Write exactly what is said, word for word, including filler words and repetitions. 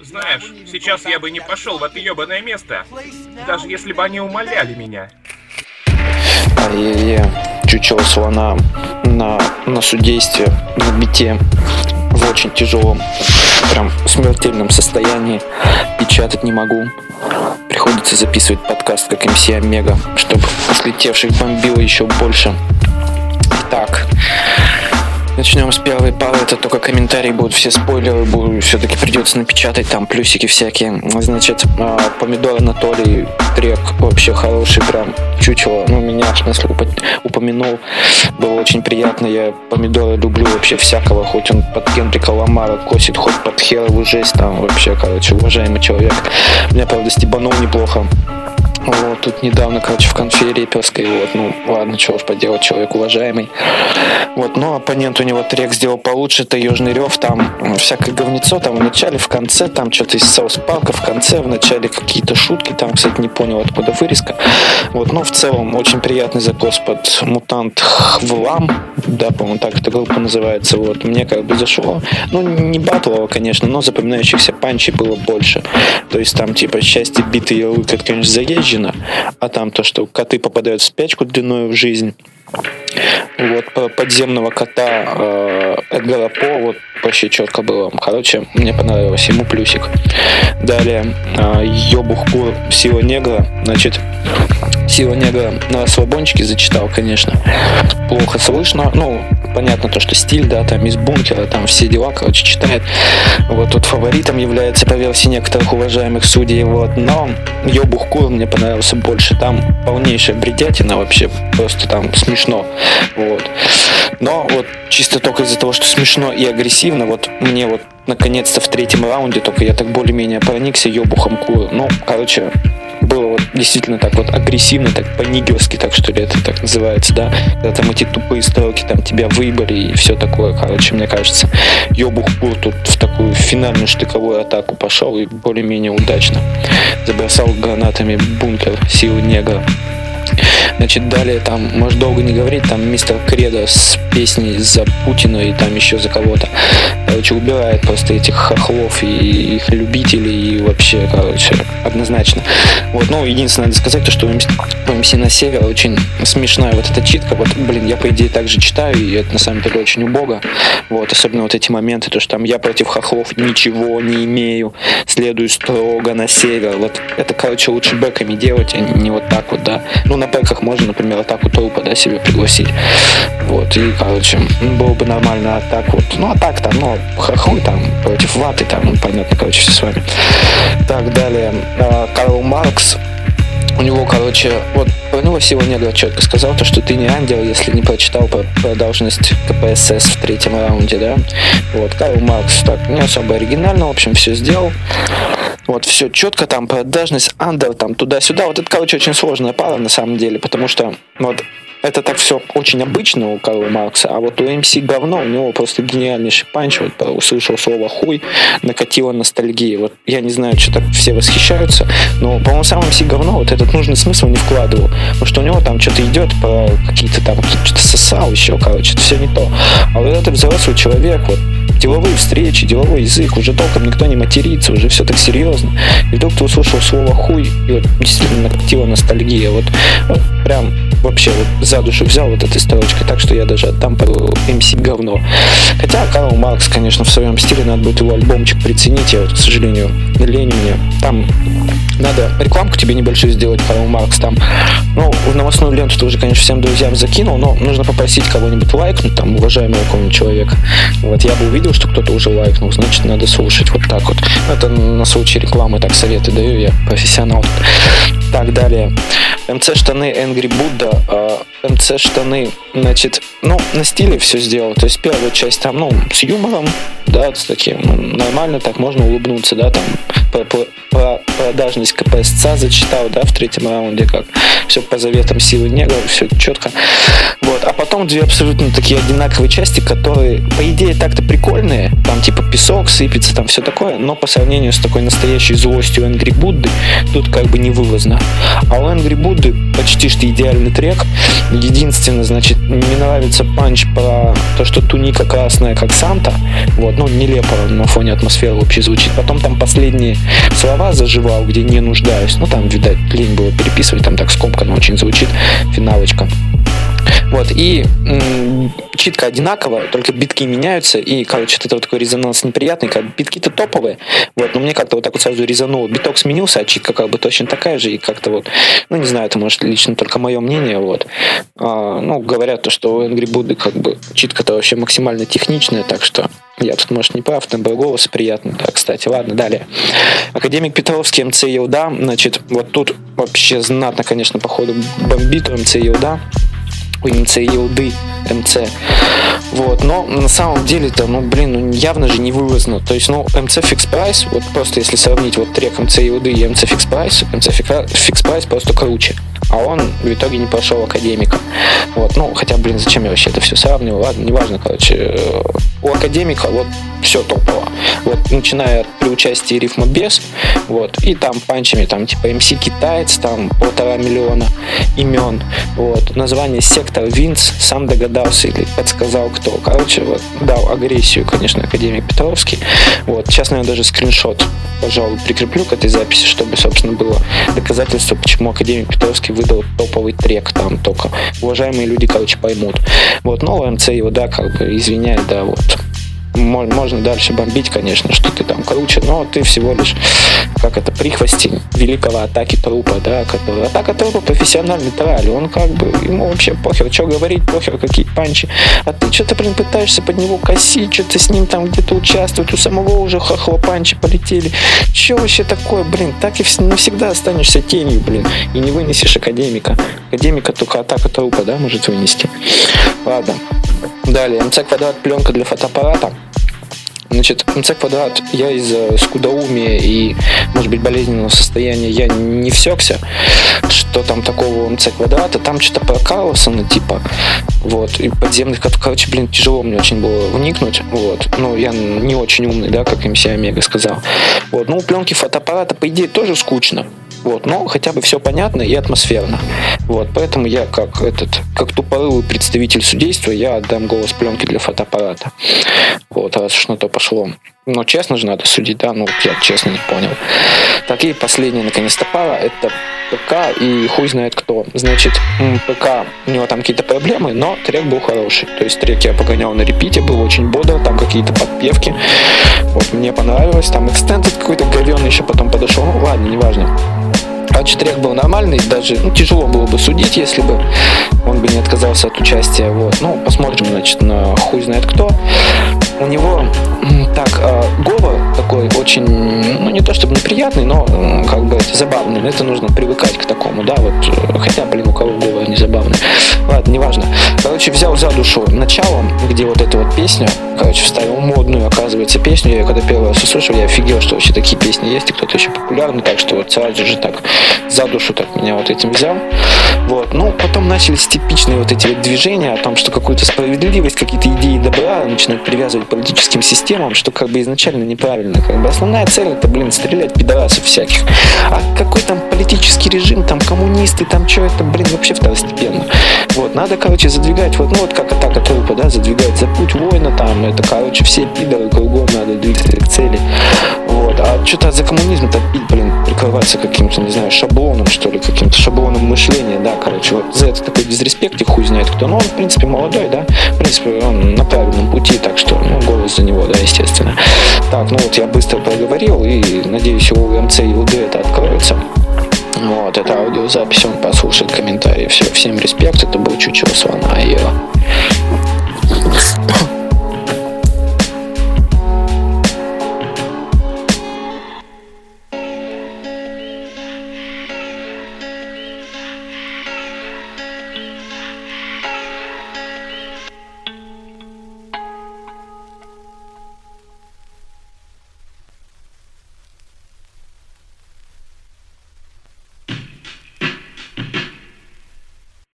Знаешь, сейчас я бы не пошел в это ебаное место, даже если бы они умоляли меня. Ай-яй-яй, чучело слона на, на судействе, на бите, в очень тяжелом, прям смертельном состоянии. Печатать не могу. Приходится записывать подкаст как эм си Омега, чтобы слетевших бомбило еще больше. Так, начнем с первой пары. Это только комментарии будут, все спойлеры будут, все-таки придется напечатать, там плюсики всякие. Значит, Помидор Анатолий, трек вообще хороший, прям чучело, ну меня в смысле уп- упомянул, было очень приятно. Я Помидора люблю вообще всякого, хоть он под Кендрика Ламара косит, хоть под херовую жесть, там вообще, короче, уважаемый человек. Меня, правда, стебанул неплохо. Вот, тут недавно, короче, в конфе реперской, вот, ну, ладно, чего уж поделать, человек уважаемый. Вот, но оппонент у него трек сделал получше, это Южный Рев, там всякое говнецо, там в начале, в конце, там что-то из Саус Парка, в конце, в начале какие-то шутки, там, кстати, не понял, откуда вырезка. Вот, но в целом очень приятный закос под Мутант Хвлам, да, по-моему, так эта группа называется, вот, мне как бы зашло. Ну, не батлово, конечно, но запоминающихся панчей было больше. То есть там, типа, счастье, биты, ярлык, это, конечно, заезжено, а там то, что коты попадают в спячку длиною в жизнь. Вот, про подземного кота э, Эдгара По, вот, вообще четко было. Короче, мне понравилось, ему плюсик. Далее, э, Ёбух Кур, Сила Негра. Значит, Сила Негра на расслабончике зачитал, конечно. Плохо слышно. Ну, понятно то, что стиль, да, там из бункера, там все дела, короче, читает. Вот тут фаворитом является по версии некоторых уважаемых судей, вот. Но Ёбух Кур мне понравился больше. Там полнейшая бредятина вообще, просто там смешно. Вот. Но вот чисто только из-за того, что смешно и агрессивно, вот мне вот наконец-то в третьем раунде только я так более-менее проникся Ёбухом Кур. Ну, короче, было вот действительно так вот агрессивно, так по-нигерски, так что ли это так называется, да, когда там эти тупые строки, там тебя выбили и все такое, короче, мне кажется, Ёбух Кур тут в такую финальную штыковую атаку пошел и более-менее удачно забросал гранатами бункер Силы Негра. Значит, далее там, может долго не говорить, там мистер Кредо с песней за Путина и там еще за кого-то, короче, убирает просто этих хохлов и их любителей и вообще, короче, однозначно. Вот, ну, единственное, надо сказать, то, что у эм си на север очень смешная вот эта читка, вот, блин, я, по идее, также читаю, и это, на самом деле, очень убого, вот, особенно вот эти моменты, то, что там я против хохлов ничего не имею, следую строго на север, вот, это, короче, лучше бэками делать, а не вот так вот, да. Ну, на бэках можно, например, атаку трупа, да, себе пригласить. Вот, и, короче, было бы нормально, а так вот, ну, а так там, ну, хохлы там против ваты, там, ну, понятно, короче, все с вами. Так, далее, Карл Маркс, у него, короче, вот про него Сила Негра четко сказал, то, что ты не ангел, если не прочитал про, про должность ка пэ эс эс в третьем раунде, да. Вот, Карл Маркс так, не особо оригинально, в общем, все сделал. Вот, все четко, там, продажность, андер, там, туда-сюда. Вот это, короче, очень сложная пара, на самом деле, потому что, вот, это так все очень обычно у Карла Маркса, а вот у эм си говно, у него просто гениальнейший панч, вот, услышал слово хуй, накатила ностальгия. Вот, я не знаю, что так все восхищаются, но, по-моему, сам эм си говно вот этот нужный смысл не вкладывал, потому что у него там что-то идет про какие-то там, что-то сосал еще, короче, это все не то. А вот этот взрослый человек, вот, деловые встречи, деловой язык, уже толком никто не матерится, уже все так серьезно. И вдруг ты услышал слово хуй, и вот действительно накатила ностальгия. Вот, вот прям вообще вот за душу взял вот этой строчкой, так что я даже отдам эм си говно. Хотя Карл Маркс, конечно, в своем стиле, надо будет его альбомчик приценить, я вот, к сожалению, лень мне. Там надо рекламку тебе небольшую сделать, Карл Маркс, там, ну, в новостную ленту ты уже, конечно, всем друзьям закинул, но нужно попросить кого-нибудь лайкнуть, там, уважаемого какого-нибудь человека. Вот, я бы увидел, что кто-то уже лайкнул, значит, надо слушать вот так вот. Это на случай рекламы, так советы даю, я профессионал. Так, далее. эм цэ штаны Angry Buddha. А, эм цэ штаны, значит, ну, на стиле все сделал. То есть первая часть там, ну, с юмором, да, с таким, ну, нормально, так можно улыбнуться, да, там, про, про, про продажность КПСЦ зачитал, да, в третьем раунде, как все по заветам силы негров, все четко. Вот. А потом две абсолютно такие одинаковые части, которые, по идее, так-то прикольные, там типа песок сыпется, там все такое, но по сравнению с такой настоящей злостью Энгри Будды, тут как бы не вывозно. А у Энгри Будды почти что идеальный трек. Единственное, значит, мне нравится панч про то, что туника красная, как Санта. Вот, ну, нелепо на фоне атмосферы вообще звучит. Потом там последние слова заживал, где не нуждаюсь. Ну, там, видать, лень было переписывать, там так скомканно очень звучит финалочка. Вот, и м- читка одинаковая, только битки меняются, и, короче, это вот такой резонанс неприятный, как битки-то топовые, вот, но мне как-то вот так вот сразу резануло, биток сменился, а читка как бы точно такая же, и как-то вот, ну, не знаю, это, может, лично только мое мнение, вот, а, ну, говорят то, что у Энгри Будды как бы читка-то вообще максимально техничная, так что я тут, может, не прав, тембр голоса приятный, да, кстати, ладно, далее. Академик Петровский, МЦ Елда, значит, вот тут вообще знатно, конечно, походу бомбит у МЦ Елда, у МЦ Елды, МЦ. Вот, но на самом деле-то, ну, блин, ну, явно же не вывозно. То есть, ну, МЦ Fix Price, вот просто если сравнить вот трек МЦ Елды и МЦ Fix Price, МЦ Fix Price просто круче. А он в итоге не прошел Академика. Вот, ну, хотя, блин, зачем я вообще это все сравниваю? Ладно, неважно, короче. У Академика вот все топово. Вот, начиная при участии рифма без, вот, и там панчами, там, типа, МС Китаец, там, полтора миллиона имен, вот, название Сектор Винс, сам догадался или подсказал кто. Короче, вот, дал агрессию, конечно, Академик Петровский. Вот, сейчас, наверное, даже скриншот, пожалуй, прикреплю к этой записи, чтобы, собственно, было доказательство, почему Академик Петровский выдал топовый трек, там, только уважаемые люди, короче, поймут. Вот, но МЦ его, да, как бы извиняет, да, вот. Можно дальше бомбить, конечно, что ты там круче, но ты всего лишь, как это, прихвостень великого Атаки Трупа, да, который... Атака Трупа профессиональный траль, он как бы, ему вообще похер, что говорить, похер, какие панчи, а ты что-то, блин, пытаешься под него косить, что-то с ним там где-то участвовать, у самого уже хохло панчи полетели, что вообще такое, блин, так и навсегда останешься тенью, блин, и не вынесешь Академика. Академика только Атака Трупа, да, может вынести. Ладно. Далее, МЦ Квадрат, пленка для фотоаппарата. Значит, МЦ Квадрат, я из-за скудоумия и, может быть, болезненного состояния я не всекся, что там такого у МЦ Квадрата, там что-то про Карлсона, типа, вот, и подземных, короче, блин, тяжело мне очень было вникнуть, вот, ну, я не очень умный, да, как МС Омега сказал, вот, ну, у пленки фотоаппарата, по идее, тоже скучно, вот, но хотя бы все понятно и атмосферно, вот, поэтому я, как этот, как тупорылый представитель судейства, я отдам голос пленки для фотоаппарата, вот, раз уж на то пошло. Но честно же надо судить, да, ну я честно не понял. Так, и последняя наконец-то пара, это ПК и хуй знает кто. Значит, ПК, у него там какие-то проблемы, но трек был хороший. То есть трек я погонял на репите, был очень бодр, там какие-то подпевки. Вот, мне понравилось, там экстендед какой-то говёный еще потом подошел, ну ладно, неважно. Короче, трек был нормальный, даже, ну, тяжело было бы судить, если бы он бы не отказался от участия, вот. Ну, посмотрим, значит, на хуй знает кто. У него, так, говор такой очень, ну, не то чтобы неприятный, но, как бы, забавный. Это нужно привыкать к такому, да, вот. Хотя, блин, у кого говор не забавный. Ладно, неважно. Короче, взял за душу началом, где вот эта вот песня, короче, вставил модную, оказывается, песню. Я когда первый раз услышал, я офигел, что вообще такие песни есть, и кто-то еще популярный, так что вот сразу же так за душу так меня вот этим взял. Вот. Ну, потом начались типичные вот эти вот движения о том, что какую-то справедливость, какие-то идеи добра начинают привязывать к политическим системам, что как бы изначально неправильно. Как бы основная цель это, блин, стрелять пидорасов всяких. А какой там политический режим, там коммунисты, там что это, блин, вообще второстепенно. Вот, надо, короче, задвигать, вот, ну вот как Атака Трупа, да, задвигать за путь воина, там, это, короче, все пидоры кругом надо двигаться к цели. Вот, а что-то за коммунизм-то, блин, прикрываться каким-то, не знаю, шаблоном, что ли, каким-то шаблоном мышления, да, короче, вот за это такой дизреспект, и хуй знает кто, но он, в принципе, молодой, да, в принципе, он на правильном пути, так что, ну, голос за него, да, естественно. Так, ну вот я быстро проговорил, и, надеюсь, у МЦ и ЛД это откроется. Вот, это аудиозапись, он послушает комментарии, все, всем респект, это